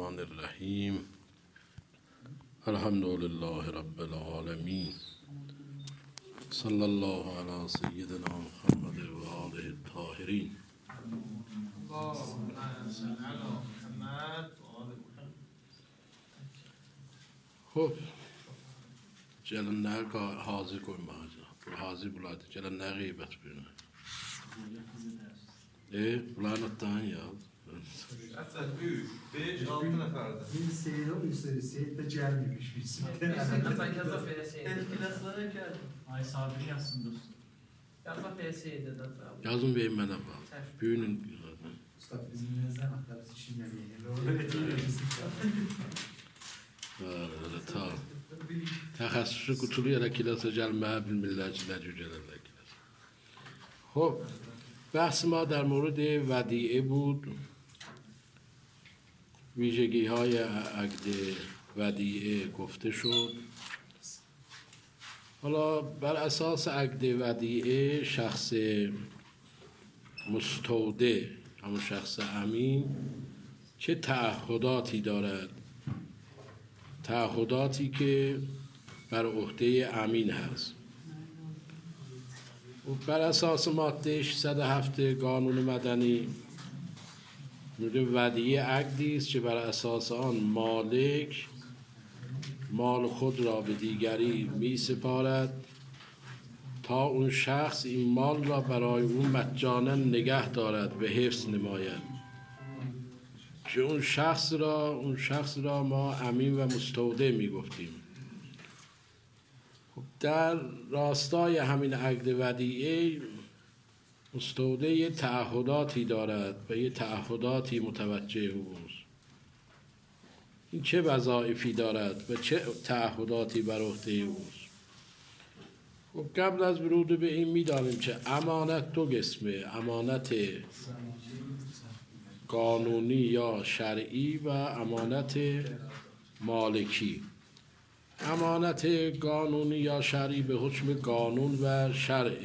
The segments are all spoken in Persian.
الرحمن الرحیم. الحمد لله رب العالمین. صلی الله علی سیدنا محمد و آله الطاهرین. خب جلن نه حاضر کنیم حاضر بلاده جلن نه غیبت بینه bulan attan ya. Aslında 3, 5, 6 neferdi. Bir seyir o üstelik de gelmemiş bizim. Nasıl yazsa PS'ydi. Teşkilatlara geldi. Ay sabri yazsın dostum. Yazsa PS'ydi de tabii. Yazın benim bana bak. Büyünün Mustafa bizim nezden aktarız için yemeği. öyle ta. Təxəssüsü qutuluya kilasa gəlməyə bilmirlər ki, nə cür gələrlər kilasa. خب بحث ما در مورد ودیعه بود، ویژگی های عقد ودیعه گفته شد. حالا بر اساس عقد ودیعه شخص مستودع، همون شخص امین، چه تعهداتی دارد؟ تعهداتی که بر عهده امین هست. بر اساس ماده 607 قانون مدنی ودیعه عقدی است که بر اساس آن مالک مال خود را به دیگری می سپارد تا اون شخص این مال را برای اون مجانا نگه دارد و حفظ نماید، که اون شخص را ما امین و مستودع می گفتیم. در راستای همین عقد ودیعه مستودع یه تعهداتی دارد و یه تعهداتی متوجه اوست. این چه وظایفی دارد و چه تعهداتی بر عهده اوست؟ خب قبل از ورود به این می‌دانیم که امانت دو قسمه: امانت قانونی یا شرعی و امانت مالکی. امانت قانونی یا شرعی به حکم قانون و شرع،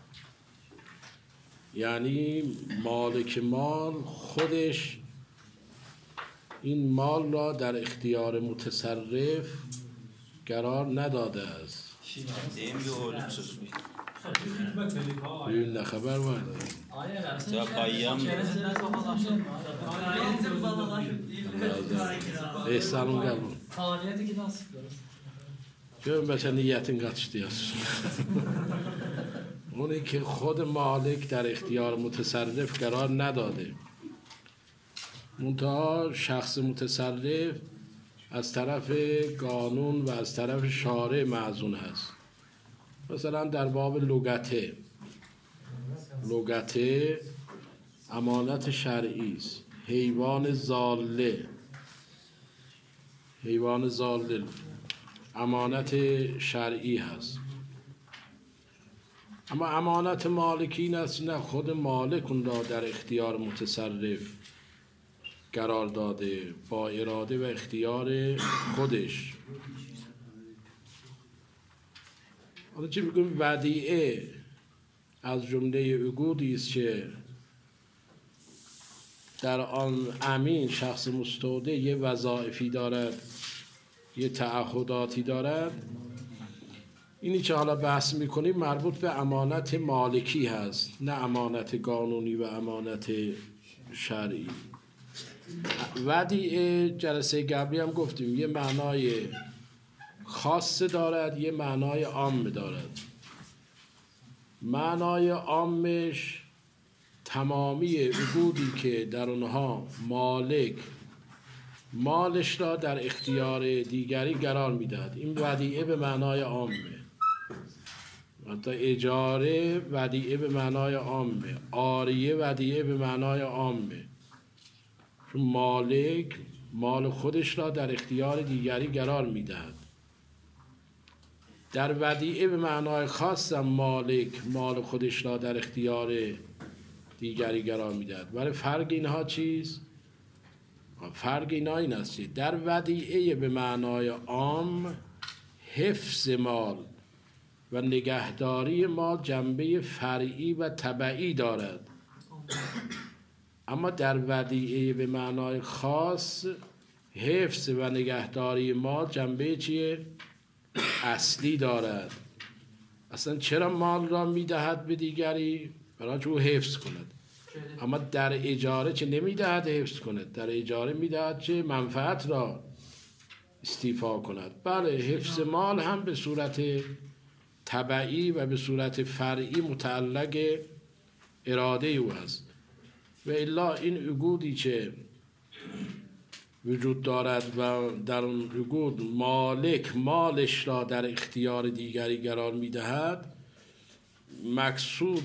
یعنی مالک مال خودش این مال را در اختیار متصرف قرار نداده است. این نخبر vardı. Ehsan'ın geldi. Faaliyeti ki nasıl? چون بچه نیتین قطشتی هست. اونی که خود مالک در اختیار متصرف قرار نداده، منتها شخص متصرف از طرف قانون و از طرف شارع معزون هست. مثلا در باب لغته امانت شرعی است. حیوان ضاله امانت شرعی هست. اما امانت مالکی این است نه، خود مالک اون را در اختیار متصرف قرار داده با اراده و اختیار خودش. حالا چی میگم؟ ودیعه از جمله عقودی است که در آن امین شخص مستودع یه وظایفی دارد، یه تعهداتی دارد. اینی که حالا بحث میکنیم مربوط به امانت مالکی هست، نه امانت قانونی و امانت شرعی. ودیعه جلسه قبلی هم گفتیم یه معنای خاص دارد، یه معنای عام دارد. معنای عامش تمامی عقودی که در اونها مالک مالش را در اختیار دیگری قرار میدهد، این ودیعه به معنای عامه. حتی اجاره ودیعه به معنای عامه، عاریه ودیعه به معنای عامه، چون مالک مال خودش را در اختیار دیگری قرار میدهد. در ودیعه به معنای خاص مالک مال خودش را در اختیار دیگری قرار میدهد. ولی فرق اینها چیست؟ فرق اینا این است که در ودیعه به معنای عام حفظ مال و نگهداری مال جنبه فرعی و تبعی دارد، اما در ودیعه به معنای خاص حفظ و نگهداری مال جنبه چیه؟ اصلی دارد. اصلا چرا مال را میدهد به دیگری؟ برای که او حفظ کند. اما در اجاره چه نمیدهد حفظ کند، در اجاره میدهد چه منفعت را استیفا کند. بله، حفظ مال هم به صورت تبعی و به صورت فرعی متعلق اراده او است. و الا این عقودی که وجود دارد و در اون عقود مالک مالش را در اختیار دیگری قرار میدهد، مقصود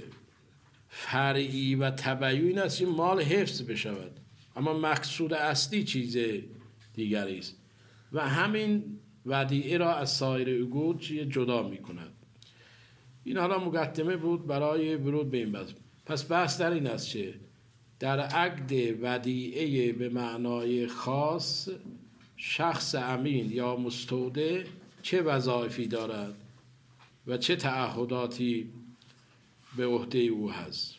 فرعی و تبعی این است این مال حفظ بشود، اما مقصود اصلی چیز دیگری است و همین ودیعه را از سایر عقود جدا می کند. این حالا مقدمه بود برای ورود به این بحث. پس بحث در این است که در عقد ودیعه به معنای خاص شخص امین یا مستودع چه وظایفی دارد و چه تعهداتی به عهده او هست.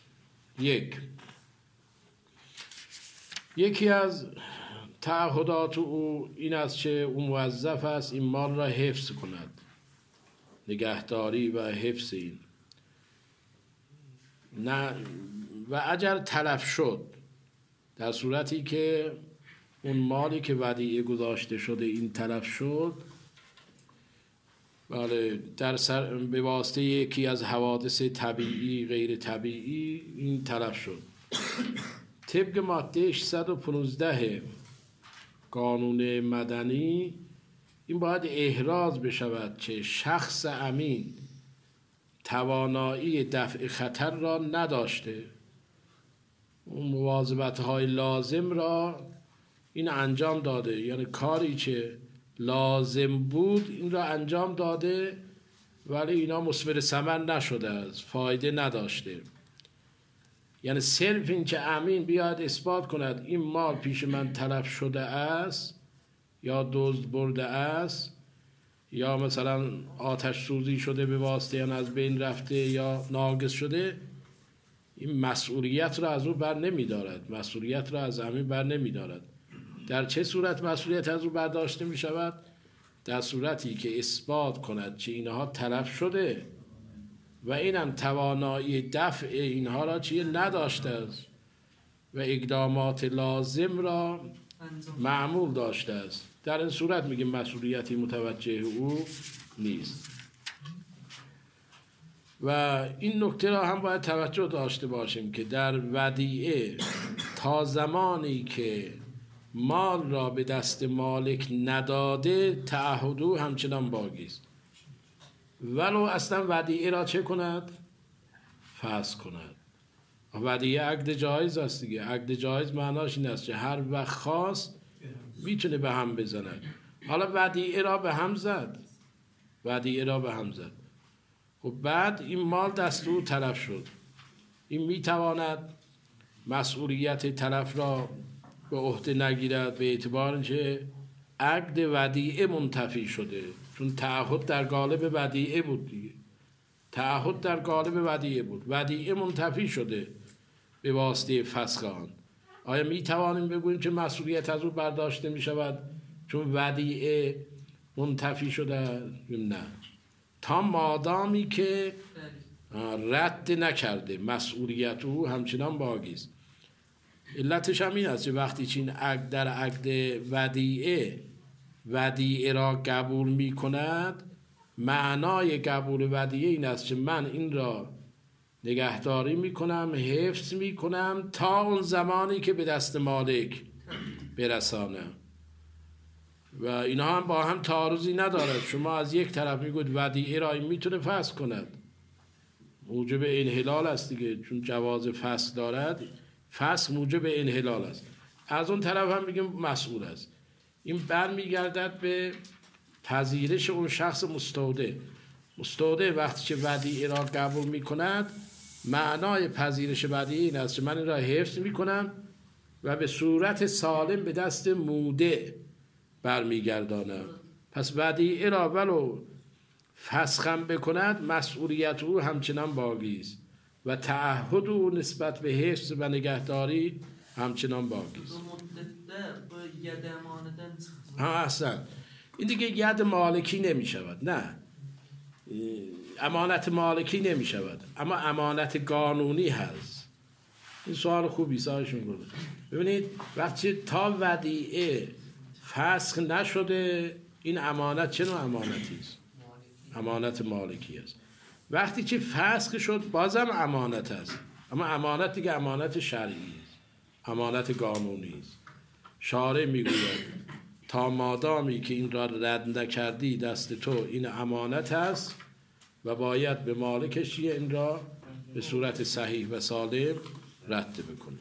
یکی از تعهدات او این است که او موظف است این مال را حفظ کند، نگهداری و حفظ این. نه و اگر تلف شد، در صورتی که اون مالی که ودیعه گذاشته شده این تلف شد، بله، به واسطه یکی از حوادث طبیعی غیر طبیعی این تلف شد، طبق ماده 615 قانون مدنی این باید احراز بشود که شخص امین توانایی دفع خطر را نداشته، اون مواظبت‌های لازم را این انجام داده، یعنی کاری که لازم بود این را انجام داده ولی اینا مثمر ثمر نشده است، فایده نداشته. یعنی صرف این که امین بیاد اثبات کند این مال پیش من تلف شده است یا دزد برده است یا مثلا آتش سوزی شده به واسطه آن از بین رفته یا ناقص شده، این مسئولیت را از او بر نمی دارد، مسئولیت را از امین بر نمی دارد. در چه صورت مسئولیت از او برداشته می شود؟ در صورتی که اثبات کند که اینها تلف شده و اینم توانایی دفع اینها را چیه نداشته است و اقدامات لازم را معمول داشته است. در این صورت میگه مسئولیتی متوجه او نیست. و این نکته را هم باید توجه داشته باشیم که در ودیعه تا زمانی که مال را به دست مالک نداده تعهد او همچنان باقی است، ولو اصلا ودیعه را چه کند؟ فسخ کند. ودیعه عقد جایز است دیگه. عقد جایز معناش این است که هر وقت خواست میتونه به هم بزند. حالا ودیعه را به هم زد، خب بعد این مال دست او تلف شد، این میتواند مسئولیت تلف را به عهده نگیرد به اعتبار اینکه عقد ودیعه منتفی شده، چون تعهد در قالب ودیعه بود دیگه. ودیعه منتفی شده به واسطه فسخ آن. آیا می توانیم بگوییم که مسئولیت از او برداشته می شود چون ودیعه منتفی شده؟ نه، تا مادامی که رد نکرده مسئولیت او همچنان باقی است. علتش هم این است که وقتی چین در عقد ودیعه را قبول می کند، معنای قبول ودیعه این است که من این را نگهداری می کنم، حفظ می کنم تا اون زمانی که به دست مالک برسانم و اینها هم با هم تعارضی ندارد. شما از یک طرف میگوید ودیعه را این میتونه فسخ کند، موجب انحلال است دیگه، چون جواز فسخ دارد، فسخ موجب انحلال است. از اون طرف هم میگیم مسئول است. این برمیگردد به پذیرش اون شخص مستودع وقتی که ودیعه را قبول میکند، معنای پذیرش ودیعه این است که من این را حفظ میکنم و به صورت سالم به دست مودع برمیگردانم. پس ودیعه را ولو فسخم بکند مسئولیت او همچنان باقی است و تعهد او نسبت به حفظ و نگهداری همچنان باقی است. Bu müddətdə bu yad əmanədən çıxdı. ها اصلا این دیگه ید مالکی نمی شود، نه امانت مالکی نمی شود، اما امانت قانونی هست. این سوال خوبی سایشون کنه. ببینید وقتی تا ودیعه فسخ نشده این امانت چه نوع امانتی است؟ امانت مالکی است. وقتی که فسخ شد بازم امانت است، اما امانت دیگه امانت شرعی است، امانت قانونی است. شارع میگوید تا مادامی که این را رد نکردی دست تو این امانت است و باید به مالکش این را به صورت صحیح و سالم رد بکنی.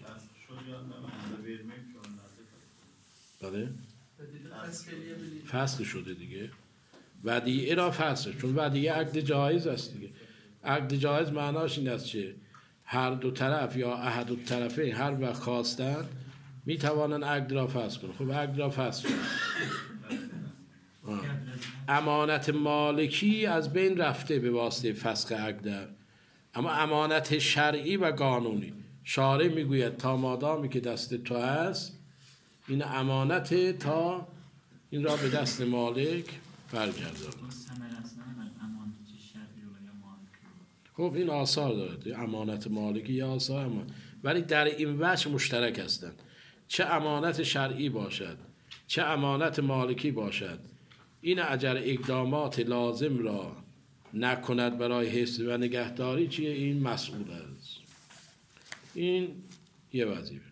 بله؟ Fəsx eləyə bilir. فسخ شده دیگه، ودیعه را فسخ، چون ودیعه عقد جایز است دیگه. عقد جایز معناش این است که هر دو طرف یا احد الطرفین هر وقت خواستن می توانن عقد را فسخ کنن. خب عقد را فسخ کنن. امانت مالکی از بین رفته به واسطه فسخ عقد، اما امانت شرعی و قانونی شارع میگوید تا مادامی که دست تو هست این امانت تا این را به دست مالک برگردان. خب این آثار داره، امانت مالکی یا آثار امان، ولی در این وجه مشترک هستند. چه امانت شرعی باشد چه امانت مالکی باشد، این اگر اقدامات لازم را نکند برای حفظ و نگهداری چیه؟ این مسئول است. این یه وظیفه.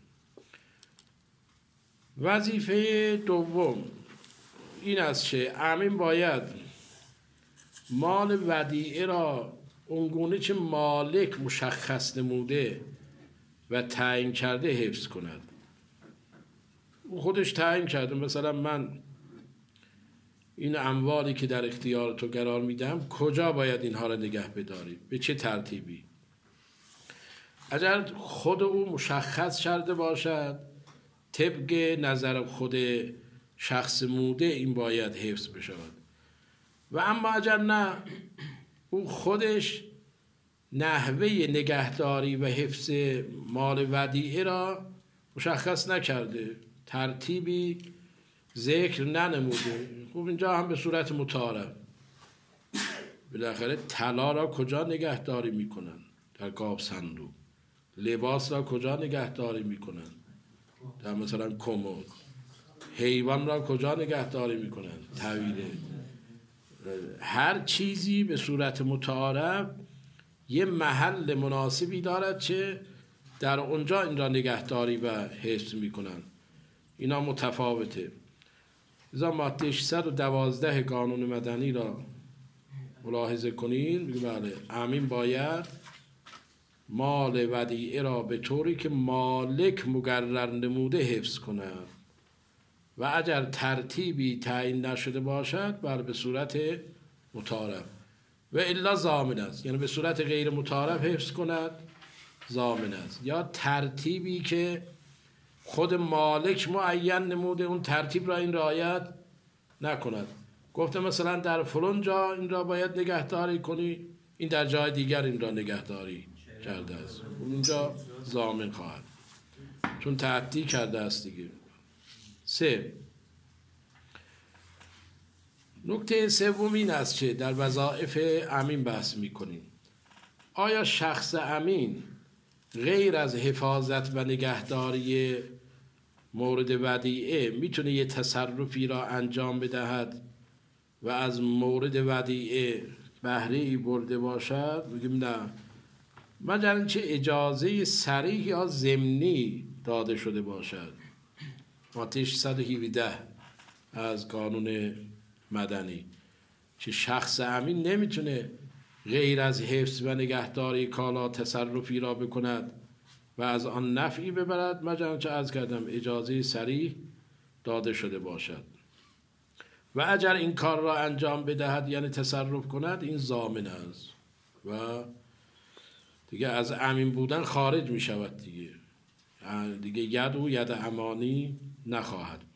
وظیفه دوم این است که امین باید مال ودیعه را اونگونه که مالک مشخص نموده و تعیین کرده حفظ کند. او خودش تعیین کرده، مثلا من این اموالی که در اختیار تو قرار میدم کجا باید اینها را نگه بداری، به چه ترتیبی. اگر خود او مشخص کرده باشد طبق نظر خود شخص موده این باید حفظ بشود، و اما اگر نه او خودش نحوه نگهداری و حفظ مال ودیعه را مشخص نکرده، ترتیبی ذکر ننموده، خب اینجا هم به صورت متعارف بالاخره طلا را کجا نگهداری میکنن؟ در قاب صندوق. لباس را کجا نگهداری میکنن؟ در مثلا کمد. حیوان را کجا نگهداری میکنن؟ طویله. هر چیزی به صورت متعارف یه محل مناسبی دارد که در اونجا این را نگهداری و حفظ میکنن. اینا متفاوته. اذا ماده 612 قانون مدنی را ملاحظه کنین، میگه بله امین باید مال ودیعه را به طوری که مالک مقرر نموده حفظ کند و اگر ترتیبی تعیین نشده باشد بر به صورت متعارف و الا ضامن است، یعنی به صورت غیر متعارف حفظ کند ضامن است، یا ترتیبی که خود مالک معین نموده اون ترتیب را این رعایت نکند. گفته مثلا در فلان جا این را باید نگهداری کنی، این در جای دیگر این را نگهداری کرده است، اونجا ضامن خواهد چون تعدی کرده است دیگه. 3. نکته سوم این است که در وظایف امین بحث می‌کنیم. آیا شخص امین غیر از حفاظت و نگهداری مورد ودیعه میتونه یه تصرفی را انجام بدهد و از مورد ودیعه بهره‌ای برده باشد؟ میگیم نه، مگر اینکه اجازه صریح یا ضمنی داده شده باشد. ماده 617 از قانون مدنی که شخص امین نمیتونه غیر از حفظ و نگهداری کالا تصرفی را بکند و از آن نفعی ببرد مگر آنچه عرض کردم اجازه صریح داده شده باشد، و اگر این کار را انجام بدهد یعنی تصرف کند این ضامن است و دیگه از امین بودن خارج می شود دیگه ید و ید امانی نخواهد بود.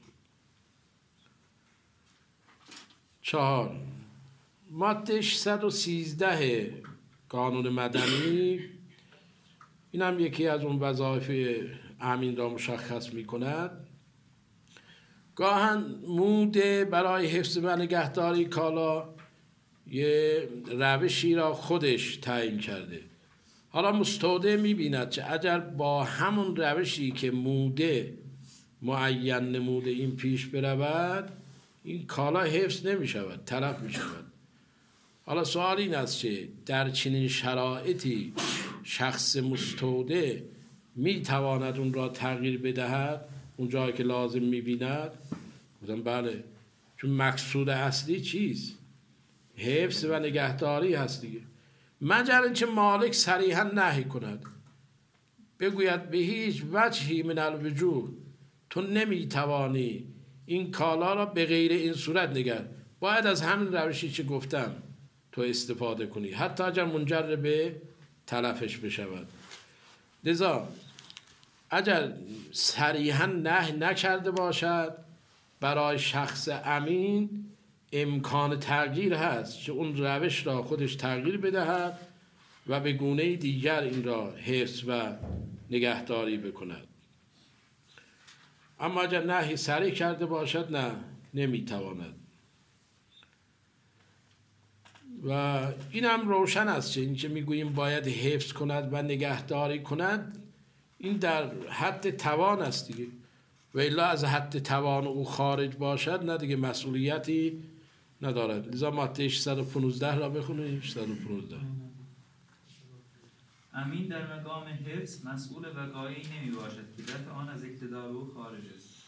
4. ماده 613 قانون مدنی این هم یکی از اون وظایف امین را مشخص می کند. گاهن موده برای حفظ و نگهداری کالا یه روشی را خودش تعیین کرده. حالا مستودع می‌بیند که اگر با همون روشی که موده معین نموده این پیش برود، این کالا حفظ نمی‌شود، تلف می‌شود. حالا سوال این است که در چنین شرایطی شخص مستودع می‌تواند اون را تغییر بدهد اون جایی که لازم می‌بیند؟ گفتم بله، چون مقصود اصلی چیست؟ حفظ و نگهداری هست دیگه. مگر اینکه مالک صریحا نهی کند، بگوید به هیچ وجهی من الوجوه تو نمیتوانی این کالا را به غیر این صورت نگه، باید از همین روشی که گفتم تو استفاده کنی، حتی اگر منجر به تلفش بشود. لذا اگر صریحا نهی نکرده باشد، برای شخص امین امکان تغییر هست که اون روش را خودش تغییر بدهد و به گونه دیگر این را حفظ و نگهداری بکند. اما اگر نهی صریح کرده باشد نه، نمیتواند. و این هم روشن است که این که میگوییم باید حفظ کند و نگهداری کند، این در حد توان است دیگه. و الا از حد توان او خارج باشد نه دیگه، مسئولیتی ندارد. لذا ماده 615 را بخونیم. 615 امین در مقام حفظ مسئول وقایعی نمی باشد که دفع آن از اقتدار او خارج است.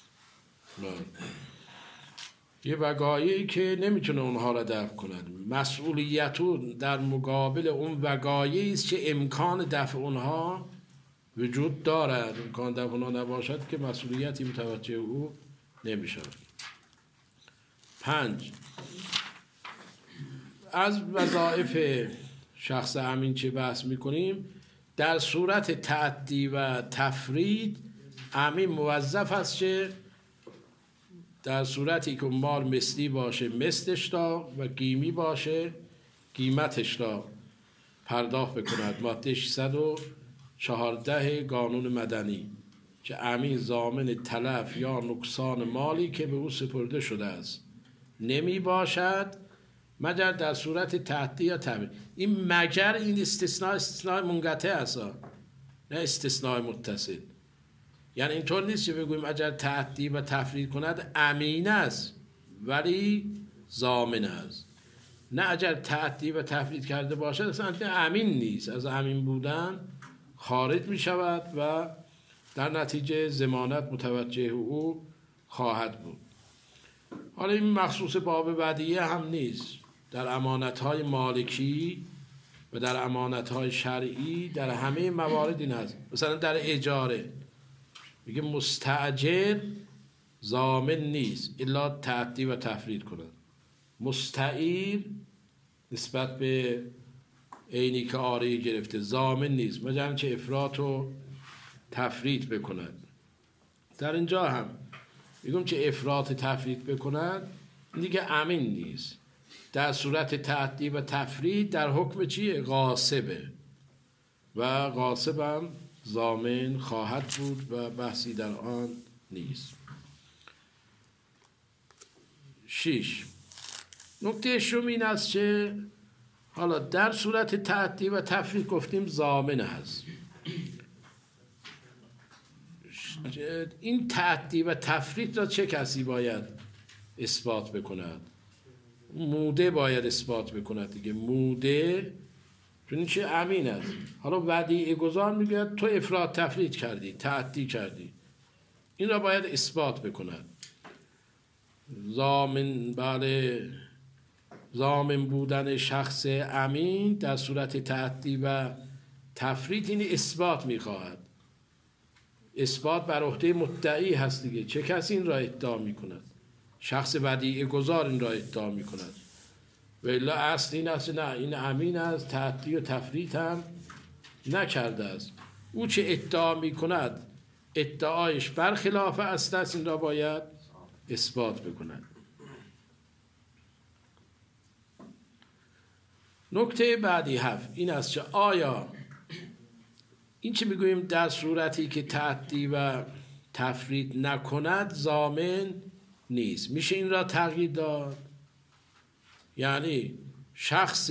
یه وقایعی که نمیتونه اونها را دفع کند. مسئولیت او در مقابل اون وقایعی است که امکان دفع اونها وجود دارد. امکان دفع اونها نباشد که مسئولیتی متوجه او نمیشود. 5. از وظایف شخص امین چه بحث میکنیم؟ در صورت تعدی و تفرید امین موظف است که در صورتی که مال مثلی باشه مثلش را و قیمی باشه قیمتش را پرداخت بکند. ماده 614 قانون مدنی که امین ضامن تلف یا نقصان مالی که به او سپرده شده است نمی باشد مگر در صورت تعدی یا تفرید. این مگر این استثناء منقطع است، نه استثناء متصل. یعنی اینطور نیست که بگوییم اگر تعدی و تفرید کند امین است ولی ضامن است. نه، اگر تعدی و تفرید کرده باشد اصلا امین نیست، از امین بودن خارج می شود و در نتیجه ضمانت متوجه او خواهد بود. حالا این مخصوص باب ودیعه هم نیست. در امانت‌های مالکی و در امانت‌های شرعی در همه موارد این هست. مثلا در اجاره میگه مستأجر ضامن نیست الا تعدی و تفرید کند. مستعیر نسبت به عینی که آره گرفته ضامن نیست مگر اینکه افراط و تفرید بکند. در اینجا هم میگم که افراط تفرید بکند دیگه امین نیست. در صورت تعدی و تفرید در حکم چیه؟ غاصبه و غاصب هم ضامن خواهد بود و بحثی در آن نیست. 6. نکته شوم این است که حالا در صورت تعدی و تفرید گفتیم ضامن هست. این تعدی و تفرید را چه کسی باید اثبات بکند؟ موده باید اثبات بکند دیگه. موده چون چه امین است. حالا ودیعه گذار میگه تو افراط تفرید کردی، تعدی کردی، این را باید اثبات بکند. ضامن، بله، ضامن بودن شخص امین در صورت تعدی و تفرید این اثبات میخواهد. اثبات بر عهده مدعی هست دیگه. چه کسی این را ادعا میکند؟ شخص ودیعه گذار این را ادعا میکند. و الا اصل این است نه، این امین است، تعدی و تفرید هم نکرده است. او چه ادعا میکند ادعایش برخلاف اصل است، این را باید اثبات بکند. نکته بعدی 7 این است که آیا این چی میگوییم در صورتی که تعدی و تفرید نکند ضامن نیست. میشه این را تغییر داد؟ یعنی شخص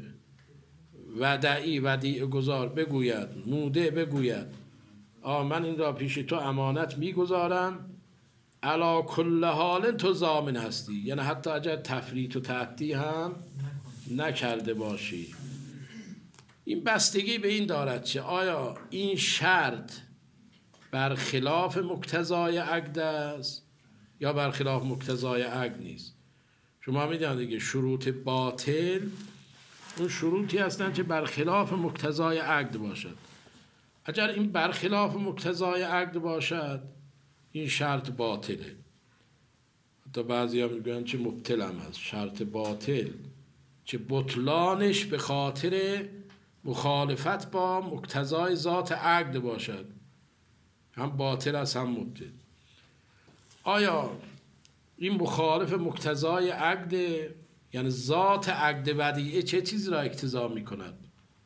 ودیعه گذار بگوید، موده بگوید من این را پیش تو امانت میگذارم، علا کل حال تو ضامن هستی، یعنی حتی اگر تفریط و تعدی هم نکرده باشی. این بستگی به این دارد که آیا این شرط برخلاف مقتضای عقد است یا برخلاف مقتضای عقد نیست. شما میدونید دیگه شروط باطل اون شروطی هستند که برخلاف مقتضای عقد باشد. اگر این برخلاف مقتضای عقد باشد این شرط باطله. حتی بعضی ها میگوین چه مبطل هم هست، شرط باطل که بطلانش به خاطر مخالفت با مقتضای ذات عقد باشد، هم باطل است هم مبطل. آیا این مخالف مقتضای عقد، یعنی ذات عقد ودیعه چه چیزی را اقتضا می کند؟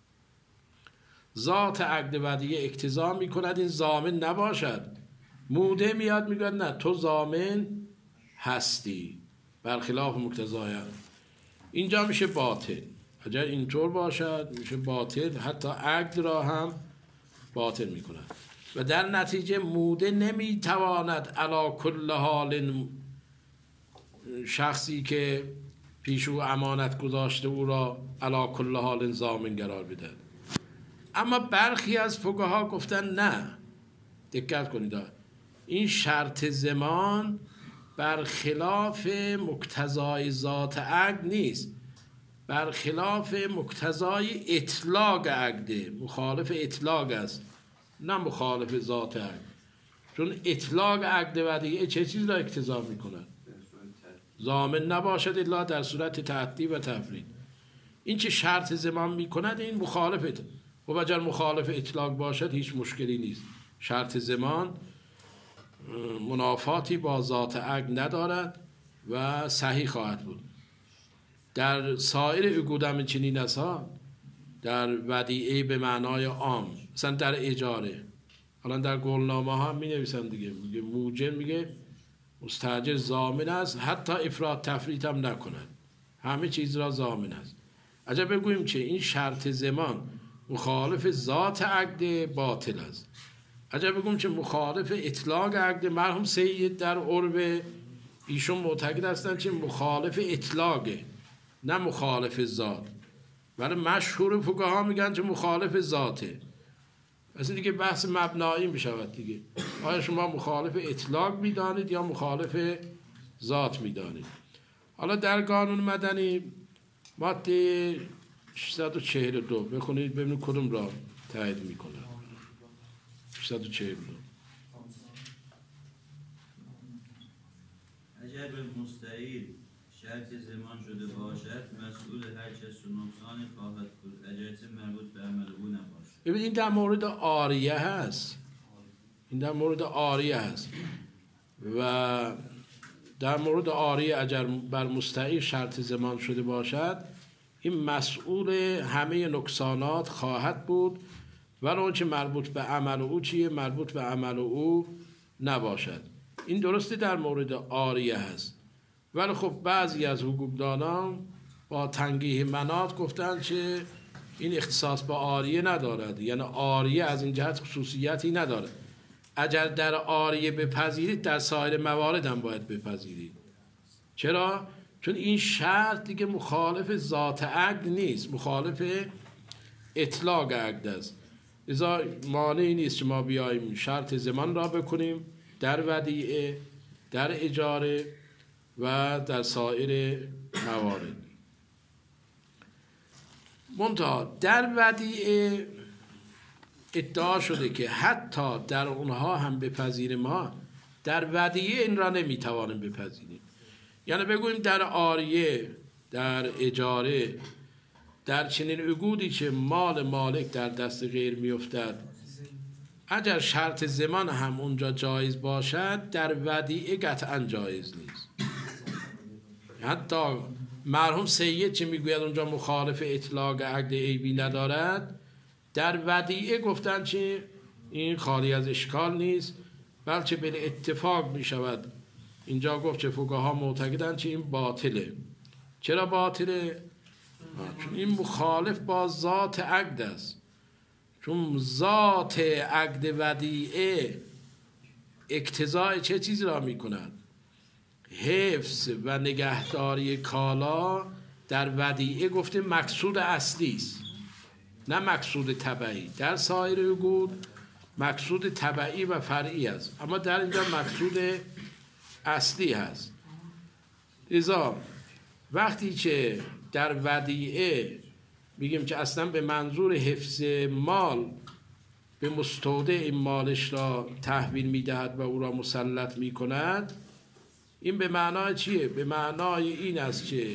ذات عقد ودیعه اقتضا می کند این ضامن نباشد. موده میاد میگه نه تو ضامن هستی برخلاف مقتضای عقد، اینجا میشه باطل. اگر اینطور باشد میشه باطل، حتی عقد را هم باطل می کند و در نتیجه موده نمیتواند علی کل حال شخصی که پیش او امانت گذاشته او را علی کل حال ضامن قرار بده. اما برخی از فقها گفتن نه، دقت کنید، این شرط زمان برخلاف مقتضای ذات عقد نیست، برخلاف مقتضای اطلاق عقده، مخالف اطلاق است نه مخالف ذات عقد. چون اطلاق عقد ودیعه چه چیز را اقتضا می کند؟ ضامن نباشد الا در صورت تعدی و تفرید. این چه شرط زمان می کند این مخالفت. و اگر مخالف اطلاق باشد هیچ مشکلی نیست. شرط زمان منافاتی با ذات عقد ندارد و صحیح خواهد بود. در سایر عقود هم چنین است ها، در ودیعه به معنای عام، مثلا در اجاره، حالا در قولنامه ها می نویسن دیگه، میگه موجر میگه مستاجر ضامن است حتی افراط تفریط هم نکند، همه چیز را ضامن است. اگر بگوییم که این شرط زمان مخالف ذات عقد باطل است، اگر بگوییم که مخالف اطلاق عقد، مرحوم سید در عرب ایشون معتقد هستند که مخالف اطلاقه نه مخالف ذات، ولی مشهور فقها میگن که مخالف ذاته. اصلا دیگه بحث مبنایی میشود دیگه، آیا شما مخالف اطلاق میدانید یا مخالف ذات میدانید. حالا در قانون مدنی ماده 642 بخونید ببینید کدوم را تایید میکنه. 642 اگر به مستعیر شرط زمان شده باشد مسئول هر چه نقصان خواهد بود اگر چه مربوط به عمل او نباشد. ببینید این در مورد عاریه هست، این در مورد عاریه هست و در مورد عاریه اگر بر مستعیر شرط زمان شده باشد این مسئول همه نقصانات خواهد بود ولی اون چه مربوط به عمل او چیه؟ مربوط به عمل او نباشد. این درسته در مورد عاریه هست، ولی خب بعضی از حقوقدانان با تنگیه مناط گفتن که این اختصاص با عاریه ندارد، یعنی عاریه از این جهت خصوصیتی ندارد. اگر در عاریه بپذیرید در سایر موارد هم باید بپذیرید. چرا؟ چون این شرط دیگه مخالف ذات عقد نیست، مخالف اطلاق عقد است. لذا مانعی نیست که ما بیاییم شرط زمان را بکنیم در ودیعه، در اجاره و در سایر موارد. منتها در ودیعه ادعا شده که حتی در اونها هم بپذیریم، ما در ودیعه این را نمیتوانیم بپذیریم. یعنی بگوییم در عاریه، در اجاره، در چنین عقودی که مال مالک در دست غیر میافتد، اگر شرط زمان هم اونجا جایز باشد در ودیعه قطعا جایز نیست. حتی مرحوم سید چه میگوید اونجا مخالف اطلاق عقد عیبی ندارد، در ودیعه گفتن چه این خالی از اشکال نیست، بلکه به اتفاق می شود. اینجا گفت چه فقها معتقدن چه این باطله. چرا باطله؟ چون این مخالف با ذات عقد است. چون ذات عقد ودیعه اقتضای چه چیزی را می کند؟ حفظ و نگهداری کالا در ودیعه گفته مقصود اصلی است، نه مقصود تبعی. در سایر عقود مقصود تبعی و فرعی است، اما در اینجا مقصود اصلی هست. لذا وقتی که در ودیعه میگیم که اصلا به منظور حفظ مال به مستودع این مالش را تحویل میدهد و او را مسلط میکند، این به معنای چیه؟ به معنای این است که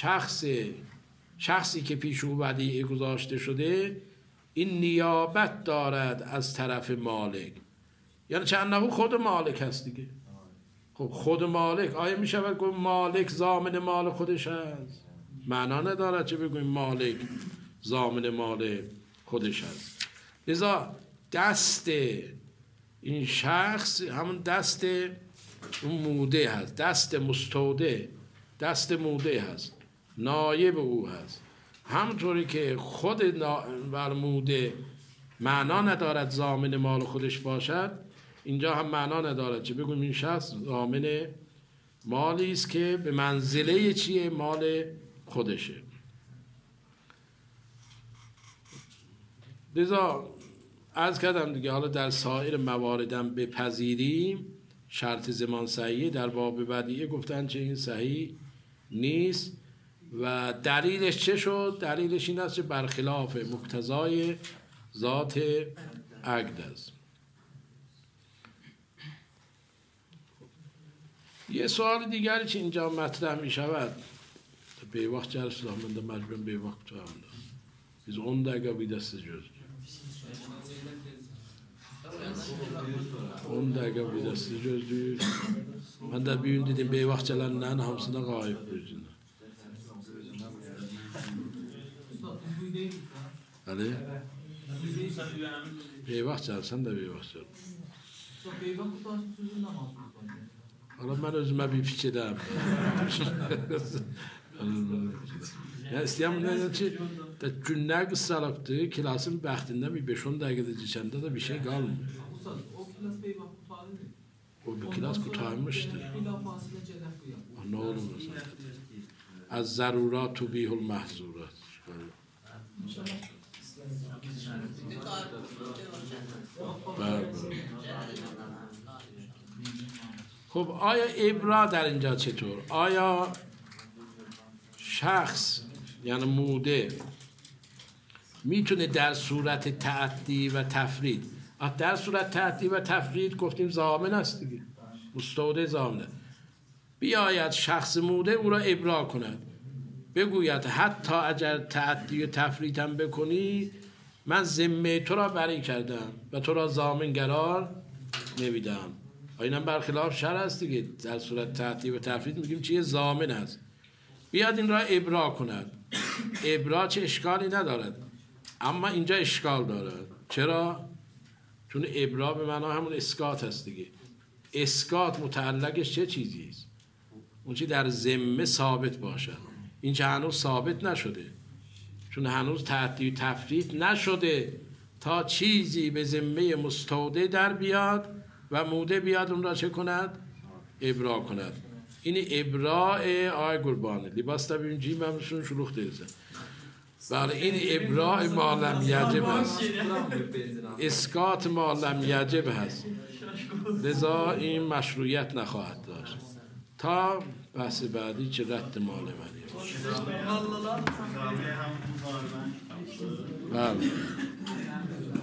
شخصی که پیش او ودیعه گذاشته شده این نیابت دارد از طرف مالک، یعنی چند خود مالک هست دیگه. خب خود مالک آیا می شود گفت مالک ضامن مال خودش هست؟ معنا ندارد چه بگویم مالک ضامن مال خودش هست. لذا دست این شخص همون دست اون موده هست، دست مستودع، دست موده هست، نایب او هست. همونطوری که خود موده معنا ندارد ضامن مال خودش باشد، اینجا هم معنا ندارد چه بگویم این شخص ضامن مالی است که به منزله چیه؟ مال خودشه. لذا عرض کردم دیگه، حالا در سایر مواردم بپذیریم شرط ضمان صحیحه، در باب ودیعه گفتن چه این صحیح نیست. و دلیلش چه شد؟ دلیلش این است که برخلاف مقتضای ذات عقد است. یه سوال دیگری که اینجا مطرح می شود، به وقت جلس دامنده مجبورم به وقت تو هم دارم biz 10 dakika bir de çözeceğiz. 10 dakika bir de çözeceğiz. Ben de bir gün dedim bir vakçalarından hamısına gayip gözüne. Ali? Bir vakçalar, sen de bir vakçalar. Hala ben özüme bir fikirəm. Yəni istəyəm nə ki, günlər qısalıqdır, klasın bəxtində bir 5-10 dəqiqədə keçəndə də bir şey qalmır. O bir klas qurtarmışdı. Nə olur mesela? Az zarurat tubihul mahzurat. خب آیا ابرا در اینجا چطور؟ آیا شخص یعنی موده میتونه در صورت تعدی و تفرید، در صورت تعدی و تفرید گفتیم ضامن است دیگه، مستودع ضامنه، بیاید شخص موده او را ابرا کند، بگوید حتی اگر تعدی و تفرید هم بکنی من ذمه تو را بری کردم و تو را ضامن قرار نمیدم. اینم برخلاف شرع است دیگه. در صورت تعدی و تفرید میگیم چیه؟ ضامن است. بیاد این را ابرا کند. ابرا چه اشکالی ندارد، اما اینجا اشکال دارد. چرا؟ چون ابرا به معنی همون اسقاط است دیگه. اسقاط متعلقش چه چیزی است؟ اون چی در ذمه ثابت باشد. این چه هنوز ثابت نشده، چون هنوز تعدی و تفرید نشده تا چیزی به ذمه مستودع در بیاد و موده بیاد اون را چه کند؟ ابرا کند. این ابراء آی قربانه لباس تا ببین جیم همشون شلوخ دیرزن. بله این ابراء ما لم یجب هست، اسقاط ما لم یجب هست، لذا این مشروعیت نخواهد داشت تا بحث بعدی که رد مال منی بله.